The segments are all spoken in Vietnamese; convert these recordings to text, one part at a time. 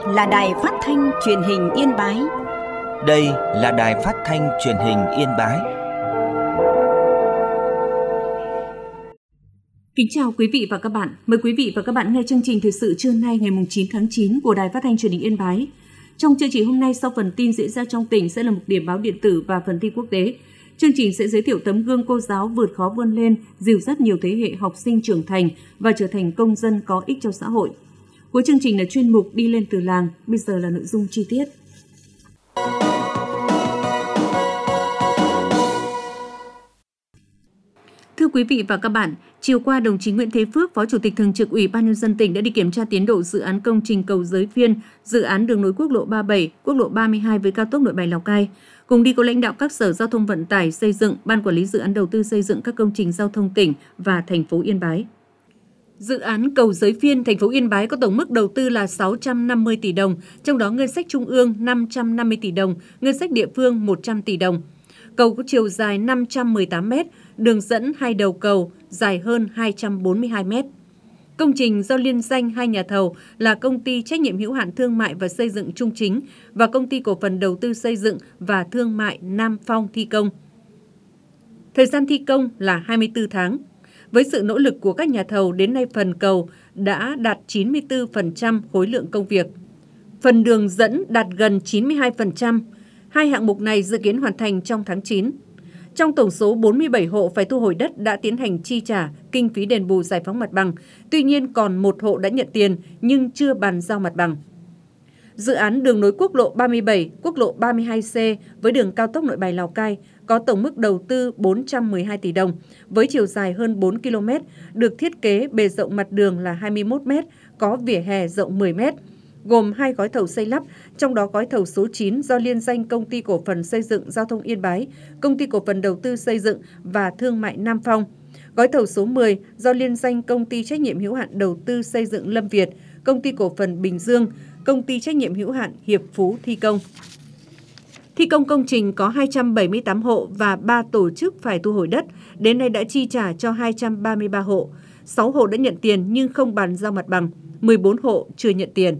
là Đài Phát thanh Truyền hình Yên Bái. Đây là Đài Phát thanh Truyền hình Yên Bái. Kính chào quý vị và các bạn. Mời quý vị và các bạn nghe chương trình thời sự trưa nay ngày 9 tháng 9 của Đài Phát thanh Truyền hình Yên Bái. Trong chương trình hôm nay, sau phần tin diễn ra trong tỉnh sẽ là một điểm báo điện tử và phần tin quốc tế. Chương trình sẽ giới thiệu tấm gương cô giáo vượt khó vươn lên, dìu dắt nhiều thế hệ học sinh trưởng thành và trở thành công dân có ích cho xã hội. Cuối chương trình là chuyên mục Đi lên từ làng, bây giờ là nội dung chi tiết. Thưa quý vị và các bạn, chiều qua, đồng chí Nguyễn Thế Phước, Phó Chủ tịch Thường trực Ủy ban Nhân dân tỉnh đã đi kiểm tra tiến độ dự án công trình cầu Giới Phiên, dự án đường nối quốc lộ 37, quốc lộ 32 với cao tốc Nội Bài - Lào Cai. Cùng đi có lãnh đạo các sở giao thông vận tải, xây dựng, ban quản lý dự án đầu tư xây dựng các công trình giao thông tỉnh và thành phố Yên Bái. Dự án cầu Giới Phiên, thành phố Yên Bái có tổng mức đầu tư là 650 tỷ đồng, trong đó ngân sách trung ương 550 tỷ đồng, ngân sách địa phương 100 tỷ đồng. Cầu có chiều dài 518 m, đường dẫn hai đầu cầu dài hơn 242 m. Công trình do liên danh hai nhà thầu là Công ty Trách nhiệm hữu hạn Thương mại và Xây dựng Trung Chính và Công ty Cổ phần Đầu tư Xây dựng và Thương mại Nam Phong thi công. Thời gian thi công là 24 tháng. Với sự nỗ lực của các nhà thầu, đến nay phần cầu đã đạt 94% khối lượng công việc. Phần đường dẫn đạt gần 92%. Hai hạng mục này dự kiến hoàn thành trong tháng 9. Trong tổng số 47 hộ phải thu hồi đất đã tiến hành chi trả kinh phí đền bù giải phóng mặt bằng, tuy nhiên còn một hộ đã nhận tiền nhưng chưa bàn giao mặt bằng. Dự án đường nối quốc lộ 37, quốc lộ 32C với đường cao tốc Nội Bài - Lào Cai có tổng mức đầu tư 412 tỷ đồng với chiều dài hơn 4 km, được thiết kế bề rộng mặt đường là 21 m, có vỉa hè rộng 10 m. Gồm 2 gói thầu xây lắp, trong đó gói thầu số 9 do liên danh Công ty Cổ phần Xây dựng Giao thông Yên Bái, Công ty Cổ phần Đầu tư Xây dựng và Thương mại Nam Phong. Gói thầu số 10 do liên danh Công ty Trách nhiệm hữu hạn Đầu tư Xây dựng Lâm Việt, Công ty Cổ phần Bình Dương, Công ty Trách nhiệm hữu hạn Hiệp Phú thi công. Thi công công trình có 278 hộ và 3 tổ chức phải thu hồi đất, đến nay đã chi trả cho 233 hộ. 6 hộ đã nhận tiền nhưng không bàn giao mặt bằng, 14 hộ chưa nhận tiền.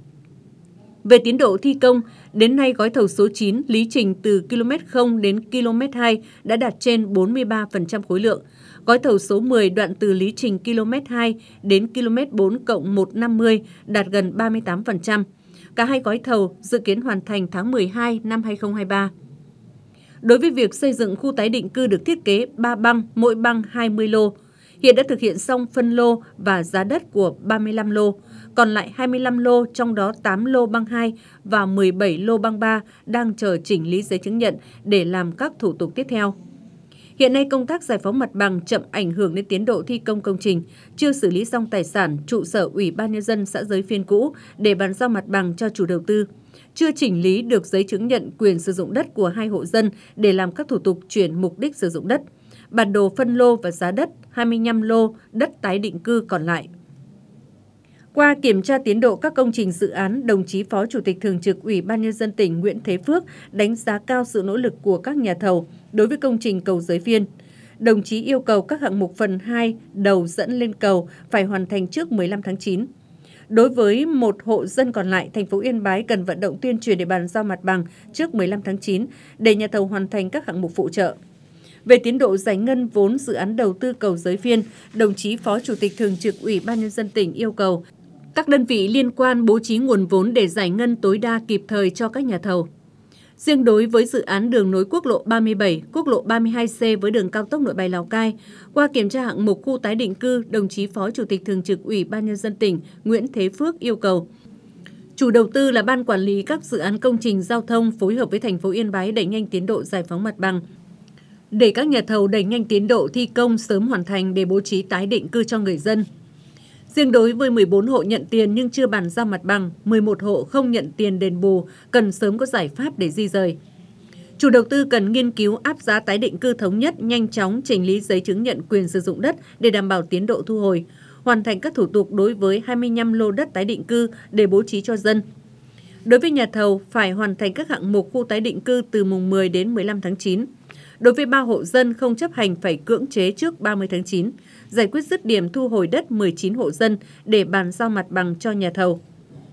Về tiến độ thi công, đến nay gói thầu số 9 lý trình từ km 0 đến km 2 đã đạt trên 43% khối lượng. Gói thầu số 10 đoạn từ lý trình km 2 đến km 4+150 đạt gần 38%. Cả hai gói thầu dự kiến hoàn thành tháng 12 năm 2023. Đối với việc xây dựng khu tái định cư được thiết kế 3 băng, mỗi băng 20 lô. Hiện đã thực hiện xong phân lô và giá đất của 35 lô, còn lại 25 lô, trong đó 8 lô băng 2 và 17 lô băng 3 đang chờ chỉnh lý giấy chứng nhận để làm các thủ tục tiếp theo. Hiện nay công tác giải phóng mặt bằng chậm ảnh hưởng đến tiến độ thi công công trình, chưa xử lý xong tài sản trụ sở Ủy ban Nhân dân xã Giới Phiên cũ để bàn giao mặt bằng cho chủ đầu tư, chưa chỉnh lý được giấy chứng nhận quyền sử dụng đất của 2 hộ dân để làm các thủ tục chuyển mục đích sử dụng đất, bản đồ phân lô và giá đất 25 lô đất tái định cư còn lại. Qua kiểm tra tiến độ các công trình dự án, đồng chí Phó Chủ tịch Thường trực Ủy ban Nhân dân tỉnh Nguyễn Thế Phước đánh giá cao sự nỗ lực của các nhà thầu đối với công trình cầu Giới Phiên. Đồng chí yêu cầu các hạng mục phần 2 đầu dẫn lên cầu phải hoàn thành trước 15 tháng 9. Đối với một hộ dân còn lại, thành phố Yên Bái cần vận động tuyên truyền để bàn giao mặt bằng trước 15 tháng 9 để nhà thầu hoàn thành các hạng mục phụ trợ. Về tiến độ giải ngân vốn dự án đầu tư cầu Giới Phiên, đồng chí Phó Chủ tịch Thường trực Ủy ban Nhân dân tỉnh yêu cầu các đơn vị liên quan bố trí nguồn vốn để giải ngân tối đa kịp thời cho các nhà thầu. Riêng đối với dự án đường nối quốc lộ 37, quốc lộ 32C với đường cao tốc Nội Bài - Lào Cai, qua kiểm tra hạng mục khu tái định cư, đồng chí Phó Chủ tịch Thường trực Ủy ban Nhân dân tỉnh Nguyễn Thế Phước yêu cầu chủ đầu tư là Ban Quản lý các dự án công trình giao thông phối hợp với thành phố Yên Bái đẩy nhanh tiến độ giải phóng mặt bằng, để các nhà thầu đẩy nhanh tiến độ thi công sớm hoàn thành để bố trí tái định cư cho người dân. Riêng đối với 14 hộ nhận tiền nhưng chưa bàn giao mặt bằng, 11 hộ không nhận tiền đền bù, cần sớm có giải pháp để di rời. Chủ đầu tư cần nghiên cứu áp giá tái định cư thống nhất, nhanh chóng chỉnh lý giấy chứng nhận quyền sử dụng đất để đảm bảo tiến độ thu hồi, hoàn thành các thủ tục đối với 25 lô đất tái định cư để bố trí cho dân. Đối với nhà thầu, phải hoàn thành các hạng mục khu tái định cư từ mùng 10 đến 15 tháng 9. Đối với 3 hộ dân không chấp hành phải cưỡng chế trước 30 tháng 9, giải quyết dứt điểm thu hồi đất 19 hộ dân để bàn giao mặt bằng cho nhà thầu.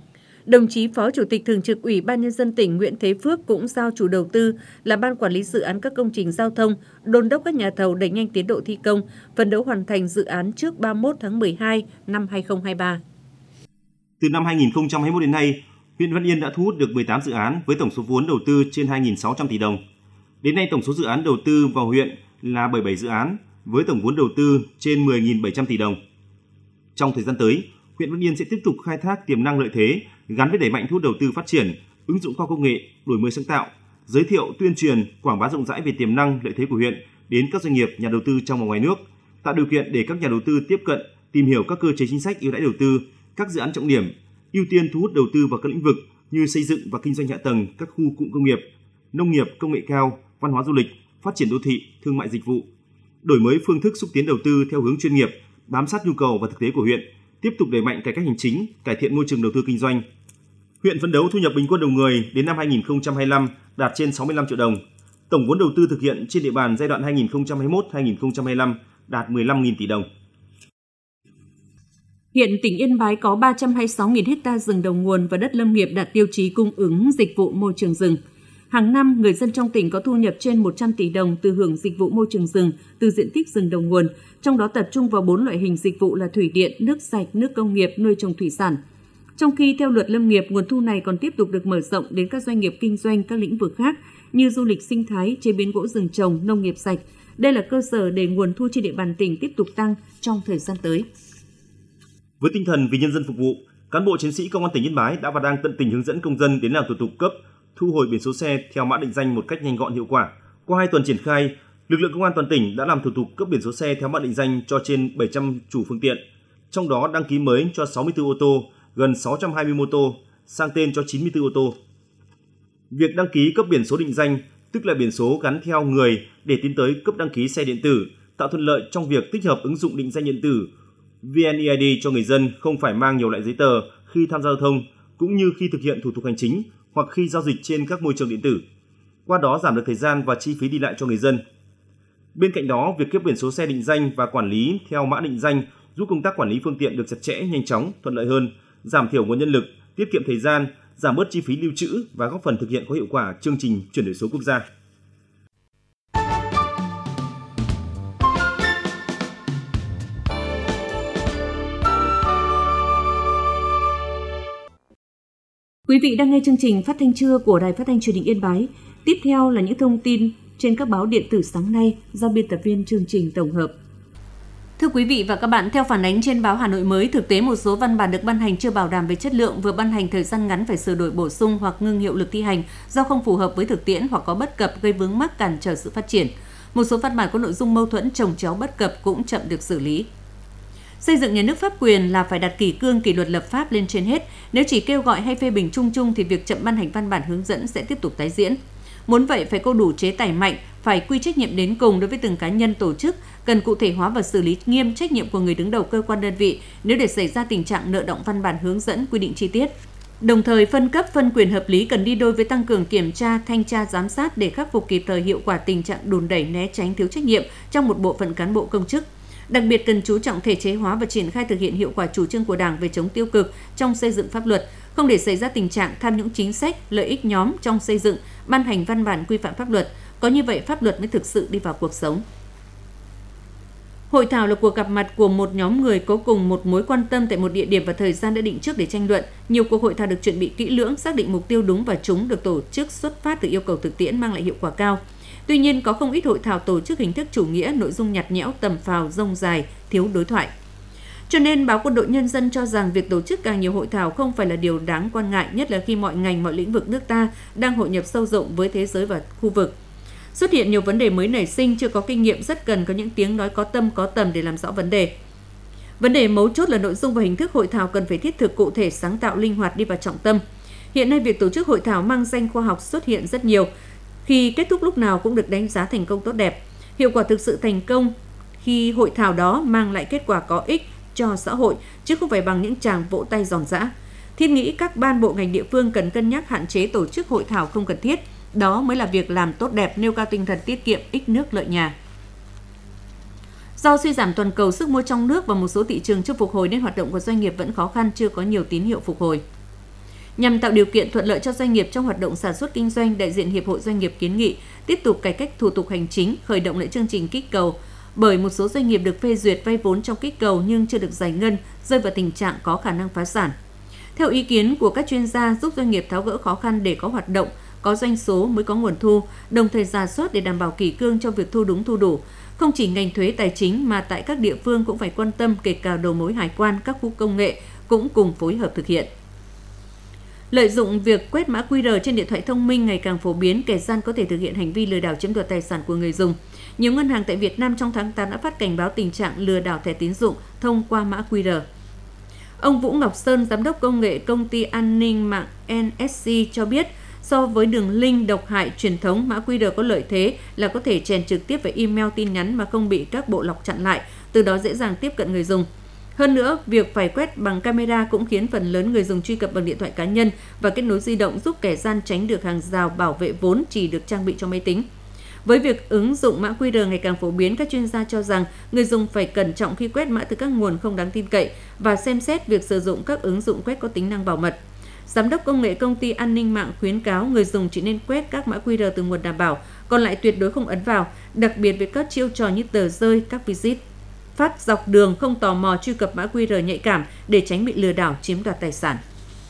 Đồng chí Phó Chủ tịch Thường trực Ủy ban Nhân dân tỉnh Nguyễn Thế Phước cũng giao chủ đầu tư là Ban Quản lý Dự án các công trình giao thông, đôn đốc các nhà thầu đẩy nhanh tiến độ thi công, phấn đấu hoàn thành dự án trước 31 tháng 12 năm 2023. Từ năm 2021 đến nay, huyện Văn Yên đã thu hút được 18 dự án với tổng số vốn đầu tư trên 2.600 tỷ đồng. Đến nay, tổng số dự án đầu tư vào huyện là 77 dự án với tổng vốn đầu tư trên 10.700 tỷ đồng. Trong thời gian tới, huyện Văn Yên sẽ tiếp tục khai thác tiềm năng lợi thế gắn với đẩy mạnh thu hút đầu tư phát triển, ứng dụng khoa học công nghệ, đổi mới sáng tạo, giới thiệu, tuyên truyền, quảng bá rộng rãi về tiềm năng lợi thế của huyện đến các doanh nghiệp, nhà đầu tư trong và ngoài nước, tạo điều kiện để các nhà đầu tư tiếp cận, tìm hiểu các cơ chế chính sách ưu đãi đầu tư, các dự án trọng điểm, ưu tiên thu hút đầu tư vào các lĩnh vực như xây dựng và kinh doanh hạ tầng các khu cụm công nghiệp, nông nghiệp, công nghệ cao, văn hóa du lịch, phát triển đô thị, thương mại dịch vụ, đổi mới phương thức xúc tiến đầu tư theo hướng chuyên nghiệp, bám sát nhu cầu và thực tế của huyện, tiếp tục đẩy mạnh cải cách hành chính, cải thiện môi trường đầu tư kinh doanh. Huyện phấn đấu thu nhập bình quân đầu người đến năm 2025 đạt trên 65 triệu đồng. Tổng vốn đầu tư thực hiện trên địa bàn giai đoạn 2021-2025 đạt 15.000 tỷ đồng. Hiện tỉnh Yên Bái có 326.000 ha rừng đầu nguồn và đất lâm nghiệp đạt tiêu chí cung ứng dịch vụ môi trường rừng. Hàng năm, người dân trong tỉnh có thu nhập trên 100 tỷ đồng từ hưởng dịch vụ môi trường rừng từ diện tích rừng đầu nguồn, trong đó tập trung vào 4 loại hình dịch vụ là thủy điện, nước sạch, nước công nghiệp, nuôi trồng thủy sản. Trong khi theo luật lâm nghiệp, nguồn thu này còn tiếp tục được mở rộng đến các doanh nghiệp kinh doanh các lĩnh vực khác như du lịch sinh thái, chế biến gỗ rừng trồng, nông nghiệp sạch. Đây là cơ sở để nguồn thu trên địa bàn tỉnh tiếp tục tăng trong thời gian tới. Với tinh thần vì nhân dân phục vụ, cán bộ chiến sĩ Công an tỉnh Yên Bái đã và đang tận tình hướng dẫn công dân đến làm thủ tục cấp, thu hồi biển số xe theo mã định danh một cách nhanh gọn hiệu quả. Qua 2 tuần triển khai, lực lượng công an toàn tỉnh đã làm thủ tục cấp biển số xe theo mã định danh cho trên 700 chủ phương tiện, trong đó đăng ký mới cho 64 ô tô, gần 620 mô tô, sang tên cho 94 ô tô. Việc đăng ký cấp biển số định danh, tức là biển số gắn theo người để tiến tới cấp đăng ký xe điện tử, tạo thuận lợi trong việc tích hợp ứng dụng định danh điện tử VNeID cho người dân không phải mang nhiều loại giấy tờ khi tham gia giao thông, cũng như khi thực hiện thủ tục hành chính hoặc khi giao dịch trên các môi trường điện tử. Qua đó giảm được thời gian và chi phí đi lại cho người dân. Bên cạnh đó, việc cấp biển số xe định danh và quản lý theo mã định danh giúp công tác quản lý phương tiện được chặt chẽ, nhanh chóng, thuận lợi hơn, giảm thiểu nguồn nhân lực, tiết kiệm thời gian, giảm bớt chi phí lưu trữ và góp phần thực hiện có hiệu quả chương trình chuyển đổi số quốc gia. Quý vị đang nghe chương trình Phát thanh trưa của Đài Phát thanh Truyền hình Yên Bái. Tiếp theo là những thông tin trên các báo điện tử sáng nay do biên tập viên chương trình tổng hợp. Thưa quý vị và các bạn, theo phản ánh trên báo Hà Nội mới, thực tế một số văn bản được ban hành chưa bảo đảm về chất lượng, vừa ban hành thời gian ngắn phải sửa đổi bổ sung hoặc ngưng hiệu lực thi hành do không phù hợp với thực tiễn hoặc có bất cập gây vướng mắc cản trở sự phát triển. Một số văn bản có nội dung mâu thuẫn, chồng chéo bất cập cũng chậm được xử lý. Xây dựng nhà nước pháp quyền là phải đặt kỷ cương kỷ luật lập pháp lên trên hết. Nếu chỉ kêu gọi hay phê bình chung chung thì việc chậm ban hành văn bản hướng dẫn sẽ tiếp tục tái diễn. Muốn vậy phải có đủ chế tài mạnh, phải quy trách nhiệm đến cùng đối với từng cá nhân tổ chức, cần cụ thể hóa và xử lý nghiêm trách nhiệm của người đứng đầu cơ quan đơn vị nếu để xảy ra tình trạng nợ động văn bản hướng dẫn quy định chi tiết. Đồng thời phân cấp phân quyền hợp lý cần đi đôi với tăng cường kiểm tra, thanh tra, giám sát để khắc phục kịp thời hiệu quả tình trạng đùn đẩy, né tránh, thiếu trách nhiệm trong một bộ phận cán bộ công chức. Đặc biệt cần chú trọng thể chế hóa và triển khai thực hiện hiệu quả chủ trương của Đảng về chống tiêu cực trong xây dựng pháp luật, không để xảy ra tình trạng tham nhũng chính sách, lợi ích nhóm trong xây dựng, ban hành văn bản quy phạm pháp luật. Có như vậy pháp luật mới thực sự đi vào cuộc sống. Hội thảo là cuộc gặp mặt của một nhóm người có cùng một mối quan tâm tại một địa điểm và thời gian đã định trước để tranh luận. Nhiều cuộc hội thảo được chuẩn bị kỹ lưỡng, xác định mục tiêu đúng và trúng, được tổ chức xuất phát từ yêu cầu thực tiễn mang lại hiệu quả cao. Tuy nhiên, có không ít hội thảo tổ chức hình thức chủ nghĩa, nội dung nhạt nhẽo, tầm phào, rông dài, thiếu đối thoại. Cho nên, báo Quân đội Nhân dân cho rằng việc tổ chức càng nhiều hội thảo không phải là điều đáng quan ngại, nhất là khi mọi ngành, mọi lĩnh vực nước ta đang hội nhập sâu rộng với thế giới và khu vực. Xuất hiện nhiều vấn đề mới nảy sinh, chưa có kinh nghiệm, rất cần có những tiếng nói có tâm, có tầm để làm rõ vấn đề. Vấn đề mấu chốt là nội dung và hình thức hội thảo cần phải thiết thực, cụ thể, sáng tạo, linh hoạt, đi vào trọng tâm. Hiện nay, việc tổ chức hội thảo mang danh khoa học xuất hiện rất nhiều, khi kết thúc lúc nào cũng được đánh giá thành công tốt đẹp. Hiệu quả thực sự thành công khi hội thảo đó mang lại kết quả có ích cho xã hội, chứ không phải bằng những tràng vỗ tay giòn giã. Thiết nghĩ các ban bộ ngành địa phương cần cân nhắc hạn chế tổ chức hội thảo không cần thiết. Đó mới là việc làm tốt đẹp, nêu cao tinh thần tiết kiệm, ích nước lợi nhà. Do suy giảm toàn cầu, sức mua trong nước và một số thị trường chưa phục hồi nên hoạt động của doanh nghiệp vẫn khó khăn, chưa có nhiều tín hiệu phục hồi. Nhằm tạo điều kiện thuận lợi cho doanh nghiệp trong hoạt động sản xuất kinh doanh, đại diện Hiệp hội Doanh nghiệp kiến nghị tiếp tục cải cách thủ tục hành chính, khởi động lại chương trình kích cầu, bởi một số doanh nghiệp được phê duyệt vay vốn trong kích cầu nhưng chưa được giải ngân, rơi vào tình trạng có khả năng phá sản. Theo ý kiến của các chuyên gia, giúp doanh nghiệp tháo gỡ khó khăn để có hoạt động, có doanh số mới có nguồn thu, đồng thời rà soát để đảm bảo kỷ cương trong việc thu đúng thu đủ. Không chỉ ngành thuế tài chính mà tại các địa phương cũng phải quan tâm, kể cả đầu mối hải quan, các khu công nghệ cũng cùng phối hợp thực hiện. Lợi dụng việc quét mã QR trên điện thoại thông minh ngày càng phổ biến, kẻ gian có thể thực hiện hành vi lừa đảo chiếm đoạt tài sản của người dùng. Nhiều ngân hàng tại Việt Nam trong tháng 8 đã phát cảnh báo tình trạng lừa đảo thẻ tín dụng thông qua mã QR. Ông Vũ Ngọc Sơn, giám đốc công nghệ công ty an ninh mạng NSC cho biết, so với đường link độc hại truyền thống, mã QR có lợi thế là có thể chèn trực tiếp vào email tin nhắn mà không bị các bộ lọc chặn lại, từ đó dễ dàng tiếp cận người dùng. Hơn nữa, việc phải quét bằng camera cũng khiến phần lớn người dùng truy cập bằng điện thoại cá nhân và kết nối di động, giúp kẻ gian tránh được hàng rào bảo vệ vốn chỉ được trang bị cho máy tính. Với việc ứng dụng mã QR ngày càng phổ biến, các chuyên gia cho rằng người dùng phải cẩn trọng khi quét mã từ các nguồn không đáng tin cậy và xem xét việc sử dụng các ứng dụng quét có tính năng bảo mật. Giám đốc công nghệ công ty an ninh mạng khuyến cáo người dùng chỉ nên quét các mã QR từ nguồn đảm bảo, còn lại tuyệt đối không ấn vào, đặc biệt với các chiêu trò như tờ rơi, các visit phát dọc đường, không tò mò truy cập mã QR nhạy cảm để tránh bị lừa đảo chiếm đoạt tài sản.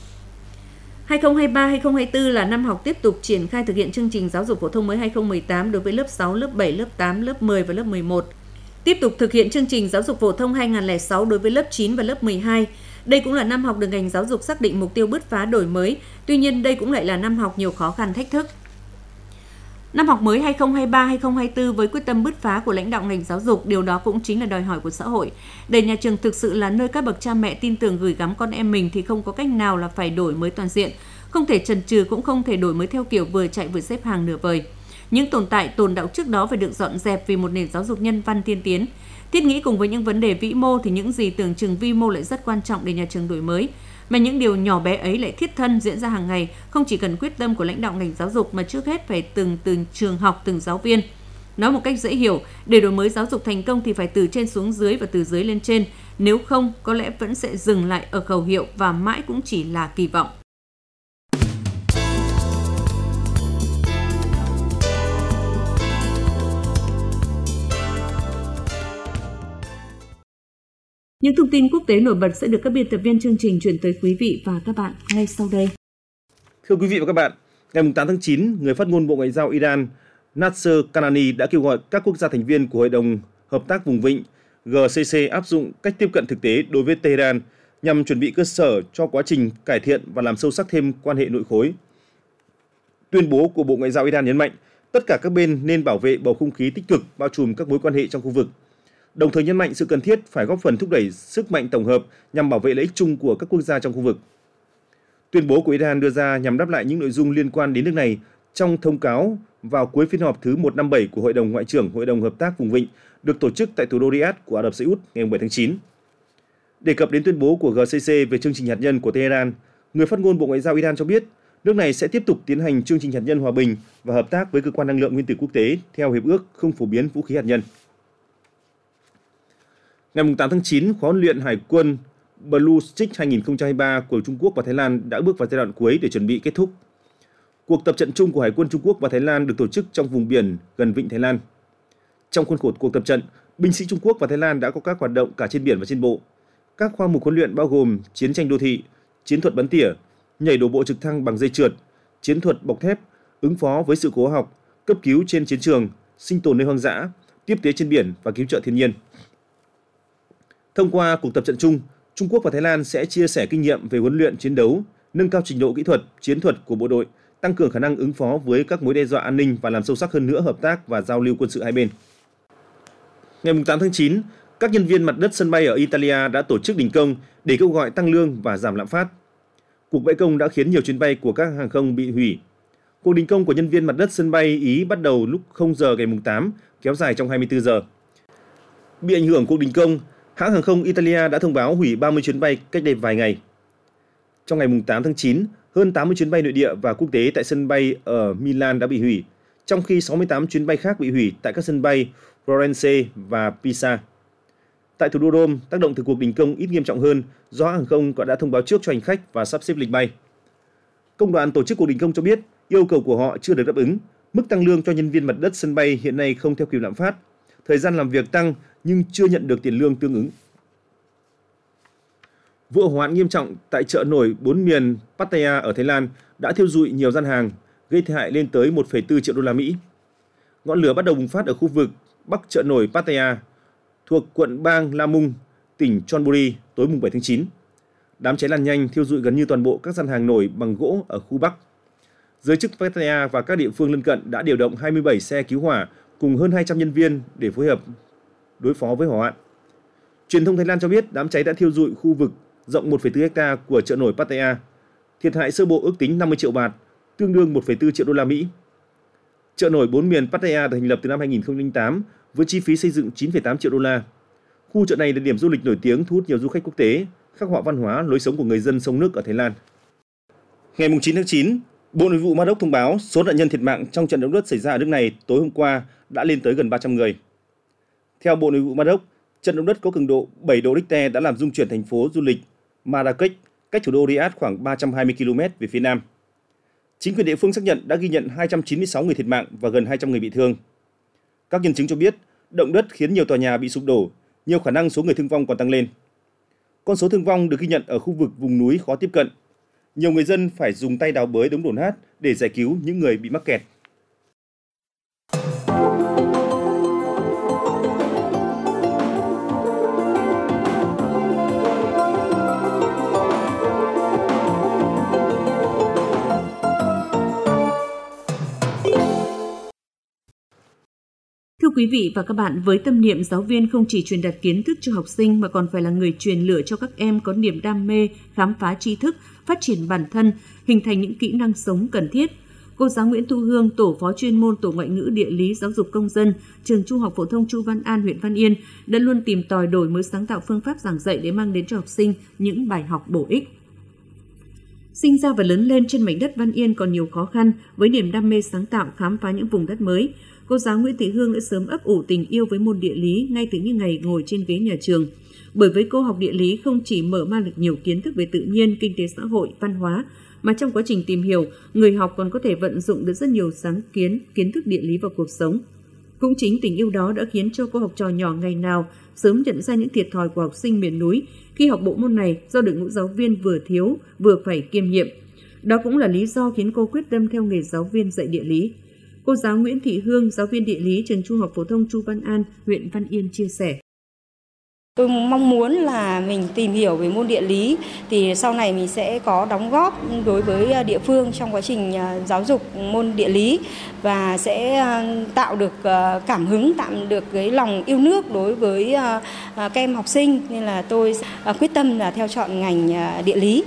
2023-2024 là năm học tiếp tục triển khai thực hiện chương trình giáo dục phổ thông mới 2018 đối với lớp 6, lớp 7, lớp 8, lớp 10 và lớp 11. Tiếp tục thực hiện chương trình giáo dục phổ thông 2006 đối với lớp 9 và lớp 12. Đây cũng là năm học được ngành giáo dục xác định mục tiêu bứt phá đổi mới, tuy nhiên đây cũng lại là năm học nhiều khó khăn thách thức. Năm học mới 2023-2024 với quyết tâm bứt phá của lãnh đạo ngành giáo dục, điều đó cũng chính là đòi hỏi của xã hội. Để nhà trường thực sự là nơi các bậc cha mẹ tin tưởng gửi gắm con em mình thì không có cách nào là phải đổi mới toàn diện. Không thể chần chừ, cũng không thể đổi mới theo kiểu vừa chạy vừa xếp hàng nửa vời. Những tồn tại tồn đọng trước đó phải được dọn dẹp vì một nền giáo dục nhân văn tiên tiến. Thiết nghĩ cùng với những vấn đề vĩ mô thì những gì tưởng chừng vi mô lại rất quan trọng để nhà trường đổi mới. Mà những điều nhỏ bé ấy lại thiết thân diễn ra hàng ngày, không chỉ cần quyết tâm của lãnh đạo ngành giáo dục mà trước hết phải từng trường học, từng giáo viên. Nói một cách dễ hiểu, để đổi mới giáo dục thành công thì phải từ trên xuống dưới và từ dưới lên trên. Nếu không, có lẽ vẫn sẽ dừng lại ở khẩu hiệu và mãi cũng chỉ là kỳ vọng. Những thông tin quốc tế nổi bật sẽ được các biên tập viên chương trình chuyển tới quý vị và các bạn ngay sau đây. Thưa quý vị và các bạn, ngày 8 tháng 9, người phát ngôn Bộ Ngoại giao Iran Nasser Kanani đã kêu gọi các quốc gia thành viên của Hội đồng Hợp tác Vùng Vịnh GCC áp dụng cách tiếp cận thực tế đối với Tehran nhằm chuẩn bị cơ sở cho quá trình cải thiện và làm sâu sắc thêm quan hệ nội khối. Tuyên bố của Bộ Ngoại giao Iran nhấn mạnh tất cả các bên nên bảo vệ bầu không khí tích cực bao trùm các mối quan hệ trong khu vực, đồng thời nhấn mạnh sự cần thiết phải góp phần thúc đẩy sức mạnh tổng hợp nhằm bảo vệ lợi ích chung của các quốc gia trong khu vực. Tuyên bố của Iran đưa ra nhằm đáp lại những nội dung liên quan đến nước này trong thông cáo vào cuối phiên họp thứ 157 của Hội đồng Ngoại trưởng Hội đồng Hợp tác Vùng Vịnh được tổ chức tại thủ đô Riyadh của Ả Rập Xê Út ngày 7 tháng 9. Đề cập đến tuyên bố của GCC về chương trình hạt nhân của Tehran, người phát ngôn Bộ Ngoại giao Iran cho biết nước này sẽ tiếp tục tiến hành chương trình hạt nhân hòa bình và hợp tác với Cơ quan Năng lượng Nguyên tử Quốc tế theo Hiệp ước không phổ biến vũ khí hạt nhân. Ngày 8 tháng 9, khóa huấn luyện Hải quân Blue Streak 2023 của Trung Quốc và Thái Lan đã bước vào giai đoạn cuối để chuẩn bị kết thúc. Cuộc tập trận chung của Hải quân Trung Quốc và Thái Lan được tổ chức trong vùng biển gần Vịnh Thái Lan. Trong khuôn khổ cuộc tập trận, binh sĩ Trung Quốc và Thái Lan đã có các hoạt động cả trên biển và trên bộ. Các khoa mục huấn luyện bao gồm chiến tranh đô thị, chiến thuật bắn tỉa, nhảy đổ bộ trực thăng bằng dây trượt, chiến thuật bọc thép, ứng phó với sự cố hóa học, cấp cứu trên chiến trường, sinh tồn nơi hoang dã, tiếp tế trên biển và cứu trợ thiên nhiên. Thông qua cuộc tập trận chung, Trung Quốc và Thái Lan sẽ chia sẻ kinh nghiệm về huấn luyện chiến đấu, nâng cao trình độ kỹ thuật, chiến thuật của bộ đội, tăng cường khả năng ứng phó với các mối đe dọa an ninh và làm sâu sắc hơn nữa hợp tác và giao lưu quân sự hai bên. Ngày 8 tháng 9, các nhân viên mặt đất sân bay ở Italia đã tổ chức đình công để kêu gọi tăng lương và giảm lạm phát. Cuộc bãi công đã khiến nhiều chuyến bay của các hàng không bị hủy. Cuộc đình công của nhân viên mặt đất sân bay Ý bắt đầu lúc 0 giờ ngày 8, kéo dài trong 24 giờ. Bị ảnh hưởng cuộc đình công, hãng hàng không Italia đã thông báo hủy 30 chuyến bay cách đây vài ngày. Trong ngày 8 tháng 9, hơn 80 chuyến bay nội địa và quốc tế tại sân bay ở Milan đã bị hủy, trong khi 68 chuyến bay khác bị hủy tại các sân bay Florence và Pisa. Tại thủ đô Rome, tác động từ cuộc đình công ít nghiêm trọng hơn do hãng hàng không đã thông báo trước cho hành khách và sắp xếp lịch bay. Công đoàn tổ chức cuộc đình công cho biết yêu cầu của họ chưa được đáp ứng. Mức tăng lương cho nhân viên mặt đất sân bay hiện nay không theo kịp lạm phát. Thời gian làm việc tăng nhưng chưa nhận được tiền lương tương ứng. Vụ hỏa hoạn nghiêm trọng tại chợ nổi 4 miền Pattaya ở Thái Lan đã thiêu rụi nhiều gian hàng, gây thiệt hại lên tới 1,4 triệu đô la Mỹ. Ngọn lửa bắt đầu bùng phát ở khu vực Bắc chợ nổi Pattaya, thuộc quận bang Lamung, tỉnh Chonburi tối 7 tháng 9. Đám cháy lan nhanh thiêu rụi gần như toàn bộ các gian hàng nổi bằng gỗ ở khu Bắc. Giới chức Pattaya và các địa phương lân cận đã điều động 27 xe cứu hỏa cùng hơn 200 nhân viên để phối hợp đối phó với hỏa hoạn. Truyền thông Thái Lan cho biết đám cháy đã thiêu rụi khu vực rộng 1,4 ha của chợ nổi Pattaya. Thiệt hại sơ bộ ước tính 50 triệu baht, tương đương 1,4 triệu đô la Mỹ. Chợ nổi 4 miền Pattaya được thành lập từ năm 2008 với chi phí xây dựng 9,8 triệu đô la. Khu chợ này là điểm du lịch nổi tiếng thu hút nhiều du khách quốc tế, khắc họa văn hóa, lối sống của người dân sông nước ở Thái Lan. Ngày 9 tháng 9, Bộ Nội vụ Maroc thông báo số nạn nhân thiệt mạng trong trận động đất xảy ra ở nước này tối hôm qua đã lên tới gần 300 người. Theo Bộ Nội vụ Maroc, trận động đất có cường độ 7 độ Richter đã làm rung chuyển thành phố du lịch Marrakech, cách thủ đô Riyadh khoảng 320 km về phía nam. Chính quyền địa phương xác nhận đã ghi nhận 296 người thiệt mạng và gần 200 người bị thương. Các nhân chứng cho biết, động đất khiến nhiều tòa nhà bị sụp đổ, nhiều khả năng số người thương vong còn tăng lên. Con số thương vong được ghi nhận ở khu vực vùng núi khó tiếp cận. Nhiều người dân phải dùng tay đào bới đống đổ nát để giải cứu những người bị mắc kẹt. Thưa quý vị và các bạn, với tâm niệm giáo viên không chỉ truyền đạt kiến thức cho học sinh mà còn phải là người truyền lửa cho các em có niềm đam mê, khám phá tri thức, phát triển bản thân, hình thành những kỹ năng sống cần thiết, cô giáo Nguyễn Thu Hương, tổ phó chuyên môn tổ ngoại ngữ địa lý giáo dục công dân, trường Trung học phổ thông Chu Văn An, huyện Văn Yên đã luôn tìm tòi đổi mới sáng tạo phương pháp giảng dạy để mang đến cho học sinh những bài học bổ ích. Sinh ra và lớn lên trên mảnh đất Văn Yên còn nhiều khó khăn, với niềm đam mê sáng tạo khám phá những vùng đất mới, cô giáo Nguyễn Thị Hương đã sớm ấp ủ tình yêu với môn địa lý ngay từ những ngày ngồi trên ghế nhà trường. Bởi với cô, học địa lý không chỉ mở mang được nhiều kiến thức về tự nhiên, kinh tế xã hội, văn hóa, mà trong quá trình tìm hiểu, người học còn có thể vận dụng được rất nhiều sáng kiến thức địa lý vào cuộc sống. Cũng chính tình yêu đó đã khiến cho cô học trò nhỏ ngày nào sớm nhận ra những thiệt thòi của học sinh miền núi khi học bộ môn này do đội ngũ giáo viên vừa thiếu vừa phải kiêm nhiệm. Đó cũng là lý do khiến cô quyết tâm theo nghề giáo viên dạy địa lý. Cô giáo Nguyễn Thị Hương, giáo viên địa lý trường Trung học phổ thông Chu Văn An, huyện Văn Yên chia sẻ. Tôi mong muốn là mình tìm hiểu về môn địa lý thì sau này mình sẽ có đóng góp đối với địa phương trong quá trình giáo dục môn địa lý và sẽ tạo được cảm hứng, tạo được cái lòng yêu nước đối với các em học sinh, nên là tôi quyết tâm là theo chọn ngành địa lý.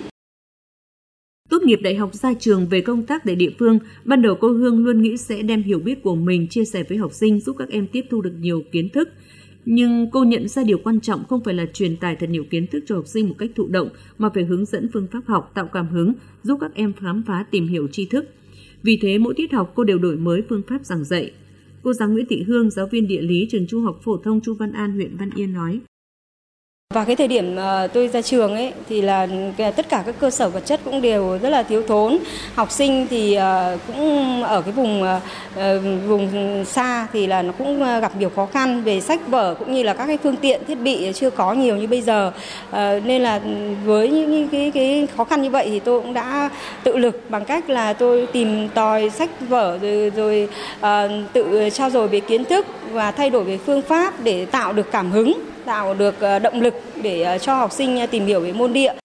Tốt nghiệp đại học ra trường về công tác tại địa phương, ban đầu cô Hương luôn nghĩ sẽ đem hiểu biết của mình chia sẻ với học sinh giúp các em tiếp thu được nhiều kiến thức. Nhưng cô nhận ra điều quan trọng không phải là truyền tải thật nhiều kiến thức cho học sinh một cách thụ động, mà phải hướng dẫn phương pháp học, tạo cảm hứng, giúp các em khám phá tìm hiểu tri thức. Vì thế, mỗi tiết học cô đều đổi mới phương pháp giảng dạy. Cô giáo Nguyễn Thị Hương, giáo viên địa lý trường Trung học phổ thông Chu Văn An, huyện Văn Yên nói. Vào cái thời điểm tôi ra trường ấy thì là tất cả các cơ sở vật chất cũng đều rất là thiếu thốn. Học sinh thì cũng ở cái vùng xa thì là nó cũng gặp nhiều khó khăn về sách vở cũng như là các cái phương tiện thiết bị chưa có nhiều như bây giờ. Nên là với những cái khó khăn như vậy thì tôi cũng đã tự lực bằng cách là tôi tìm tòi sách vở rồi tự trau dồi về kiến thức và thay đổi về phương pháp để tạo được cảm hứng, tạo được động lực để cho học sinh tìm hiểu về môn địa.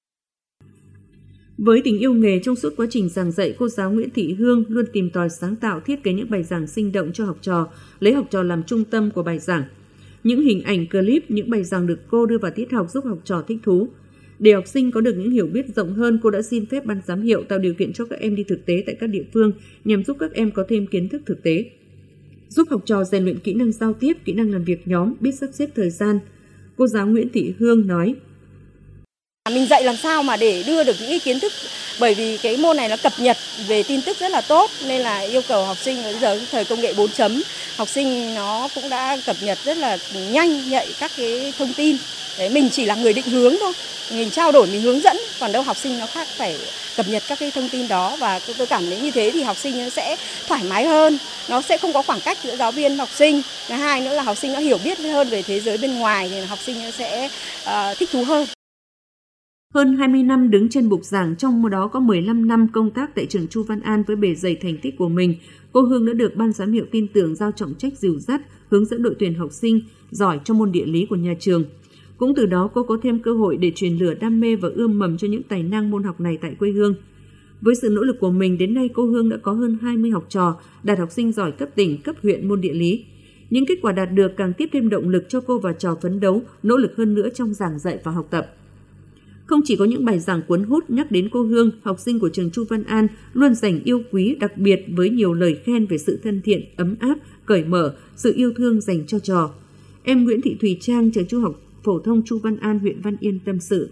Với tình yêu nghề trong suốt quá trình giảng dạy, cô giáo Nguyễn Thị Hương luôn tìm tòi sáng tạo thiết kế những bài giảng sinh động cho học trò, lấy học trò làm trung tâm của bài giảng. Những hình ảnh, clip, những bài giảng được cô đưa vào tiết học giúp học trò thích thú. Để học sinh có được những hiểu biết rộng hơn, cô đã xin phép ban giám hiệu tạo điều kiện cho các em đi thực tế tại các địa phương nhằm giúp các em có thêm kiến thức thực tế, giúp học trò rèn luyện kỹ năng giao tiếp, kỹ năng làm việc nhóm, biết sắp xếp thời gian. Cô giáo Nguyễn Thị Hương nói. Mình dạy làm sao mà để đưa được những cái kiến thức, bởi vì cái môn này nó cập nhật về tin tức rất là tốt, nên là yêu cầu học sinh bây giờ thời công nghệ 4 chấm, học sinh nó cũng đã cập nhật rất là nhanh, nhạy các cái thông tin. Đấy, mình chỉ là người định hướng thôi, mình trao đổi, mình hướng dẫn, còn đâu học sinh nó khác phải cập nhật các cái thông tin đó, và tôi cảm thấy như thế thì học sinh nó sẽ thoải mái hơn, nó sẽ không có khoảng cách giữa giáo viên và học sinh. Thứ hai nữa là học sinh nó hiểu biết hơn về thế giới bên ngoài thì học sinh nó sẽ thích thú hơn. Hơn 20 năm đứng trên bục giảng, trong đó có 15 năm công tác tại trường Chu Văn An với bề dày thành tích của mình, cô Hương đã được ban giám hiệu tin tưởng giao trọng trách dìu dắt, hướng dẫn đội tuyển học sinh giỏi trong môn địa lý của nhà trường. Cũng từ đó cô có thêm cơ hội để truyền lửa đam mê và ươm mầm cho những tài năng môn học này tại quê hương. Với sự nỗ lực của mình, đến nay cô Hương đã có hơn 20 học trò đạt học sinh giỏi cấp tỉnh, cấp huyện môn địa lý. Những kết quả đạt được càng tiếp thêm động lực cho cô và trò phấn đấu, nỗ lực hơn nữa trong giảng dạy và học tập. Không chỉ có những bài giảng cuốn hút nhắc đến cô Hương, học sinh của trường Chu Văn An luôn dành yêu quý đặc biệt với nhiều lời khen về sự thân thiện, ấm áp, cởi mở, sự yêu thương dành cho trò. Em Nguyễn Thị Thùy Trang, trường Trung học phổ thông Chu Văn An, huyện Văn Yên tâm sự.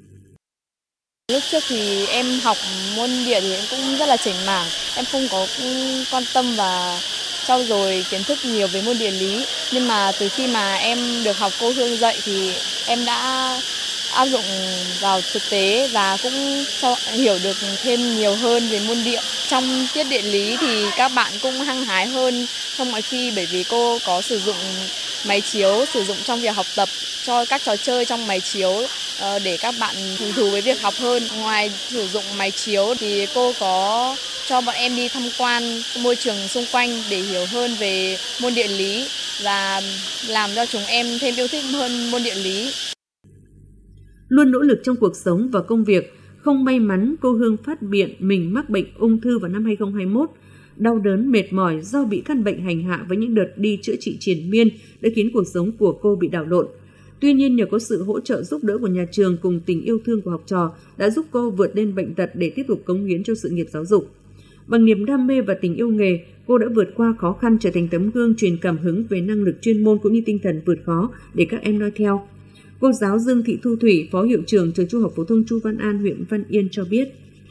Lúc trước thì em học môn địa thì em cũng rất là chểnh mảng, em không có quan tâm và trau dồi kiến thức nhiều về môn địa lý. Nhưng mà từ khi mà em được học cô Hương dạy thì em đã áp dụng vào thực tế và cũng hiểu được thêm nhiều hơn về môn địa. Trong tiết địa lý thì các bạn cũng hăng hái hơn trong mọi khi, bởi vì cô có sử dụng máy chiếu, sử dụng trong việc học tập cho các trò chơi trong máy chiếu để các bạn hứng thú với việc học hơn. Ngoài sử dụng máy chiếu thì cô có cho bọn em đi tham quan môi trường xung quanh để hiểu hơn về môn địa lý và làm cho chúng em thêm yêu thích hơn môn địa lý. Luôn nỗ lực trong cuộc sống và công việc, không may mắn cô Hương phát hiện mình mắc bệnh ung thư vào năm 2021. Đau đớn, mệt mỏi do bị căn bệnh hành hạ với những đợt đi chữa trị triền miên đã khiến cuộc sống của cô bị đảo lộn. Tuy nhiên, nhờ có sự hỗ trợ giúp đỡ của nhà trường cùng tình yêu thương của học trò đã giúp cô vượt lên bệnh tật để tiếp tục cống hiến cho sự nghiệp giáo dục. Bằng niềm đam mê và tình yêu nghề, cô đã vượt qua khó khăn, trở thành tấm gương truyền cảm hứng về năng lực chuyên môn cũng như tinh thần vượt khó để các em noi theo. Cô giáo Dương Thị Thu Thủy, Phó Hiệu trưởng trường Trung học phổ thông Chu Văn An, huyện Văn Yên cho biết.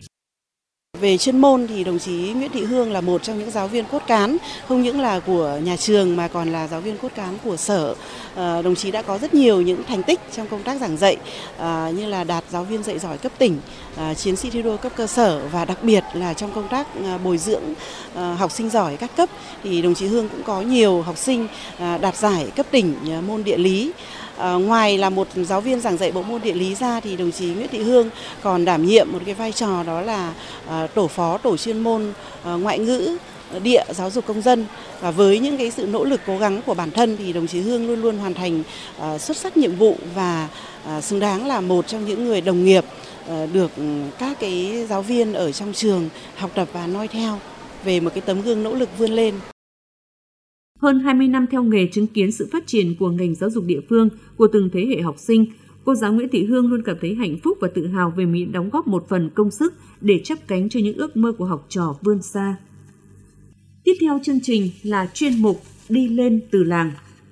Về chuyên môn thì đồng chí Nguyễn Thị Hương là một trong những giáo viên cốt cán, không những là của nhà trường mà còn là giáo viên cốt cán của sở. Đồng chí đã có rất nhiều những thành tích trong công tác giảng dạy, như là đạt giáo viên dạy giỏi cấp tỉnh, chiến sĩ thi đua cấp cơ sở, và đặc biệt là trong công tác bồi dưỡng học sinh giỏi các cấp thì đồng chí Hương cũng có nhiều học sinh đạt giải cấp tỉnh môn địa lý. Ngoài là một giáo viên giảng dạy bộ môn địa lý ra thì đồng chí Nguyễn Thị Hương còn đảm nhiệm một cái vai trò đó là tổ phó tổ chuyên môn ngoại ngữ, địa, giáo dục công dân. Và với những cái sự nỗ lực cố gắng của bản thân thì đồng chí Hương luôn luôn hoàn thành xuất sắc nhiệm vụ và xứng đáng là một trong những người đồng nghiệp được các cái giáo viên ở trong trường học tập và noi theo về một cái tấm gương nỗ lực vươn lên. Hơn 20 năm theo nghề, chứng kiến sự phát triển của ngành giáo dục địa phương, của từng thế hệ học sinh, cô giáo Nguyễn Thị Hương luôn cảm thấy hạnh phúc và tự hào về mình đóng góp một phần công sức để chắp cánh cho những ước mơ của học trò vươn xa. Tiếp theo chương trình là chuyên mục Đi lên từ làng.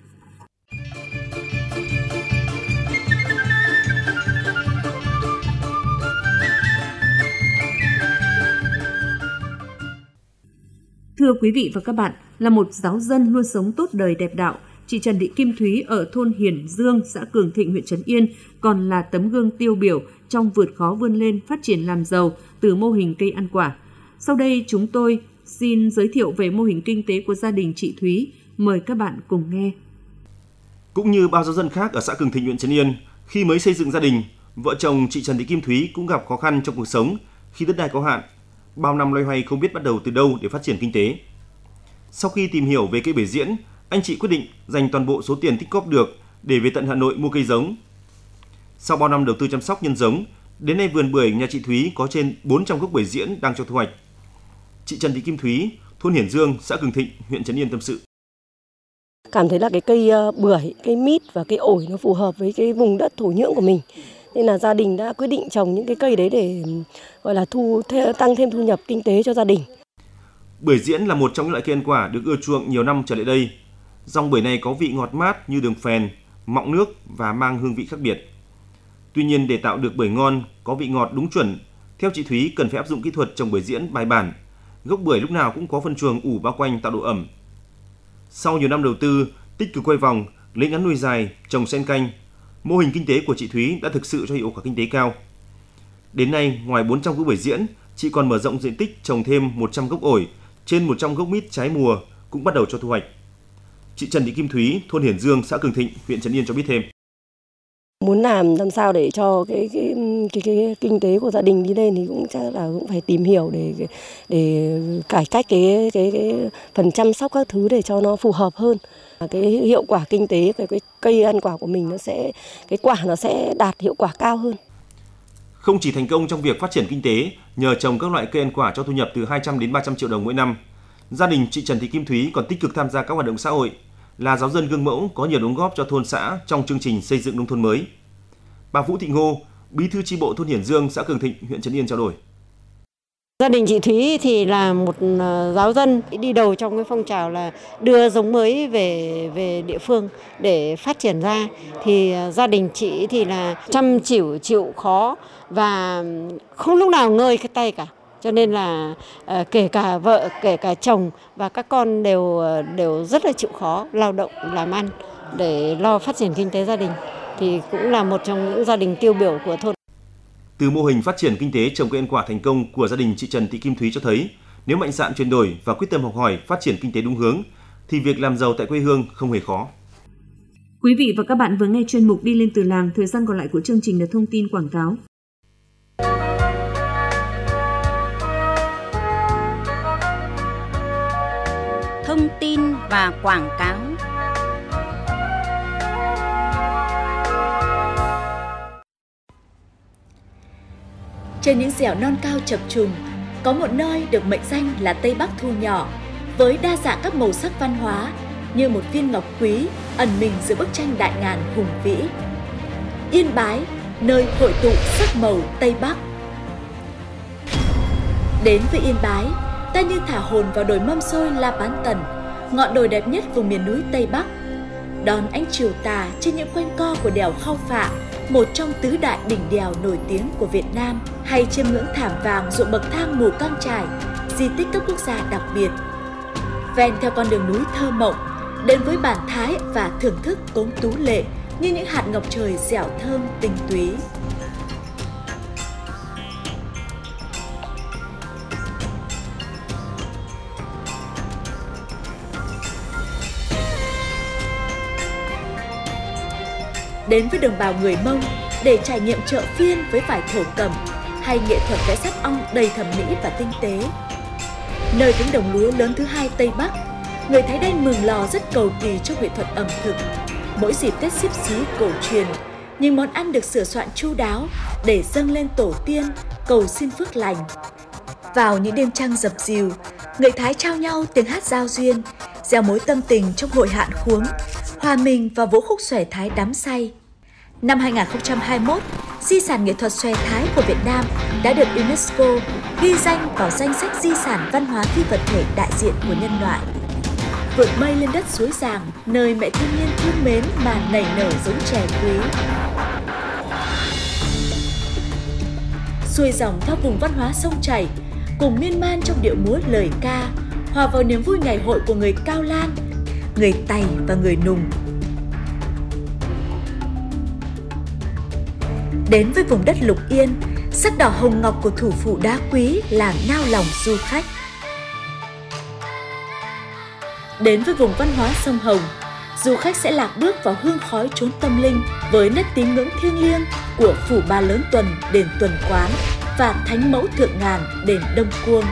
Thưa quý vị và các bạn, là một giáo dân luôn sống tốt đời đẹp đạo, chị Trần Thị Kim Thúy ở thôn Hiển Dương, xã Cường Thịnh, huyện Trấn Yên còn là tấm gương tiêu biểu trong vượt khó vươn lên, phát triển làm giàu từ mô hình cây ăn quả. Sau đây chúng tôi xin giới thiệu về mô hình kinh tế của gia đình chị Thúy. Mời các bạn cùng nghe. Cũng như bao giáo dân khác ở xã Cường Thịnh, huyện Trấn Yên, khi mới xây dựng gia đình, vợ chồng chị Trần Thị Kim Thúy cũng gặp khó khăn trong cuộc sống khi đất đai có hạn. Bao năm loay hoay không biết bắt đầu từ đâu để phát triển kinh tế. Sau khi tìm hiểu về cây bưởi diễn, anh chị quyết định dành toàn bộ số tiền tích góp được để về tận Hà Nội mua cây giống. Sau bao năm đầu tư chăm sóc nhân giống, đến nay vườn bưởi nhà chị Thúy có trên 400 gốc bưởi diễn đang cho thu hoạch. Chị Trần Thị Kim Thúy, thôn Hiển Dương, xã Cường Thịnh, huyện Trấn Yên tâm sự. Cảm thấy là cái cây bưởi, cây mít và cây ổi nó phù hợp với cái vùng đất thổ nhưỡng của mình. Nên là gia đình đã quyết định trồng những cái cây đấy để gọi là tăng thêm thu nhập kinh tế cho gia đình. Bưởi diễn là một trong những loại cây ăn quả được ưa chuộng nhiều năm trở lại đây. Dòng bưởi này có vị ngọt mát như đường phèn, mọng nước và mang hương vị khác biệt. Tuy nhiên, để tạo được bưởi ngon, có vị ngọt đúng chuẩn, theo chị Thúy cần phải áp dụng kỹ thuật trồng bưởi diễn bài bản. Gốc bưởi lúc nào cũng có phân chuồng ủ bao quanh tạo độ ẩm. Sau nhiều năm đầu tư, tích cực quay vòng, lấy ngắn nuôi dài, trồng xen canh, mô hình kinh tế của chị Thúy đã thực sự cho hiệu quả kinh tế cao. Đến nay, ngoài 400 gốc bưởi diễn, chị còn mở rộng diện tích trồng thêm 100 gốc ổi, trên 100 gốc mít trái mùa cũng bắt đầu cho thu hoạch. Chị Trần Thị Kim Thúy, thôn Hiển Dương, xã Cường Thịnh, huyện Trấn Yên cho biết thêm. Muốn làm sao để cho cái kinh tế của gia đình đi lên thì cũng chắc là cũng phải tìm hiểu để cải cách cái phần chăm sóc các thứ để cho nó phù hợp hơn. Cái hiệu quả kinh tế, cái cây ăn quả của mình cái quả nó sẽ đạt hiệu quả cao hơn. Không chỉ thành công trong việc phát triển kinh tế nhờ trồng các loại cây ăn quả cho thu nhập từ 200 đến 300 triệu đồng mỗi năm, gia đình chị Trần Thị Kim Thúy còn tích cực tham gia các hoạt động xã hội, là giáo dân gương mẫu có nhiều đóng góp cho thôn xã trong chương trình xây dựng nông thôn mới. Bà Vũ Thị Ngô, Bí thư chi bộ thôn Hiển Dương, xã Cường Thịnh, huyện Trấn Yên trao đổi. Gia đình chị Thúy thì là một giáo dân đi đầu trong cái phong trào là đưa giống mới về địa phương để phát triển ra. Thì gia đình chị thì là chăm chịu khó và không lúc nào ngơi cái tay cả. Cho nên là kể cả vợ, kể cả chồng và các con đều rất là chịu khó lao động làm ăn để lo phát triển kinh tế gia đình. Thì cũng là một trong những gia đình tiêu biểu của thôn. Từ mô hình phát triển kinh tế trồng cây ăn quả thành công của gia đình chị Trần Thị Kim Thúy cho thấy, nếu mạnh dạn chuyển đổi và quyết tâm học hỏi phát triển kinh tế đúng hướng, thì việc làm giàu tại quê hương không hề khó. Quý vị và các bạn vừa nghe chuyên mục Đi lên từ làng, thời gian còn lại của chương trình là thông tin quảng cáo. Thông tin và quảng cáo. Trên những dẻo non cao chập trùng, có một nơi được mệnh danh là Tây Bắc thu nhỏ, với đa dạng các màu sắc văn hóa như một viên ngọc quý ẩn mình giữa bức tranh đại ngàn hùng vĩ. Yên Bái, nơi hội tụ sắc màu Tây Bắc. Đến với Yên Bái, ta như thả hồn vào đồi mâm xôi La Bán Tần, ngọn đồi đẹp nhất vùng miền núi Tây Bắc. Đón ánh chiều tà trên những quanh co của đèo Khao Phạ, một trong tứ đại đỉnh đèo nổi tiếng của Việt Nam, hay chiêm ngưỡng thảm vàng ruộng bậc thang Mù Cang Chải, di tích cấp quốc gia đặc biệt. Ven theo con đường núi thơ mộng, đến với bản Thái và thưởng thức cốm tú lệ như những hạt ngọc trời dẻo thơm tinh túy. Đến với đồng bào người Mông để trải nghiệm chợ phiên với vải thổ cẩm hay nghệ thuật vẽ sáp ong đầy thẩm mỹ và tinh tế. Nơi cánh đồng lúa lớn thứ hai Tây Bắc, người Thái Đen Mường Lò rất cầu kỳ trong nghệ thuật ẩm thực. Mỗi dịp Tết Xíp Xí cổ truyền, những món ăn được sửa soạn chu đáo để dâng lên tổ tiên, cầu xin phước lành. Vào những đêm trăng dập dìu, người Thái trao nhau tiếng hát giao duyên, gieo mối tâm tình trong hội hạn khuống, hòa mình vào vũ khúc xòe Thái đắm say. Năm 2021, di sản nghệ thuật xòe Thái của Việt Nam đã được UNESCO ghi danh vào danh sách di sản văn hóa phi vật thể đại diện của nhân loại. Vượt mây lên đất suối Giàng, nơi mẹ thiên nhiên thương mến mà nảy nở giống chè quý. Xuôi dòng theo vùng văn hóa sông chảy, cùng miên man trong điệu múa lời ca, hòa vào niềm vui ngày hội của người Cao Lan, người Tày và người Nùng. Đến với vùng đất Lục Yên, sắc đỏ hồng ngọc của thủ phủ đá quý làm nao lòng du khách. Đến với vùng văn hóa sông Hồng, du khách sẽ lạc bước vào hương khói chốn tâm linh với nét tín ngưỡng thiêng liêng của phủ Ba Lớn Tuần, đền Tuần Quán và Thánh Mẫu Thượng Ngàn, đền Đông Cuông.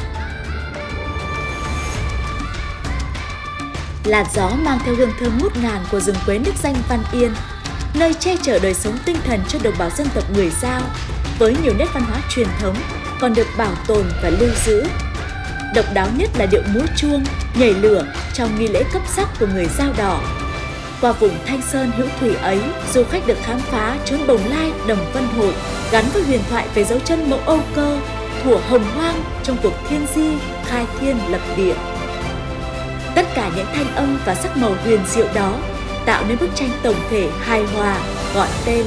Làn gió mang theo hương thơm ngút ngàn của rừng quế nước danh Văn Yên, nơi che chở đời sống tinh thần cho đồng bào dân tộc người Dao, với nhiều nét văn hóa truyền thống còn được bảo tồn và lưu giữ. Độc đáo nhất là điệu múa chuông, nhảy lửa trong nghi lễ cấp sắc của người Dao Đỏ. Qua vùng Thanh Sơn hữu thủy ấy, du khách được khám phá chốn Bồng Lai, Đồng Vân Hội, gắn với huyền thoại về dấu chân mẫu Âu Cơ, thuở hồng hoang trong cuộc thiên di, khai thiên lập địa. Tất cả những thanh âm và sắc màu huyền diệu đó tạo nên bức tranh tổng thể hài hòa gọi tên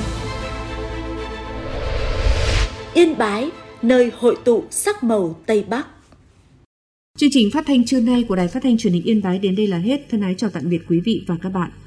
Yên Bái, nơi hội tụ sắc màu Tây Bắc. Chương trình phát thanh trưa nay của Đài Phát thanh Truyền hình Yên Bái đến đây là hết. Thân ái chào tạm biệt quý vị và các bạn.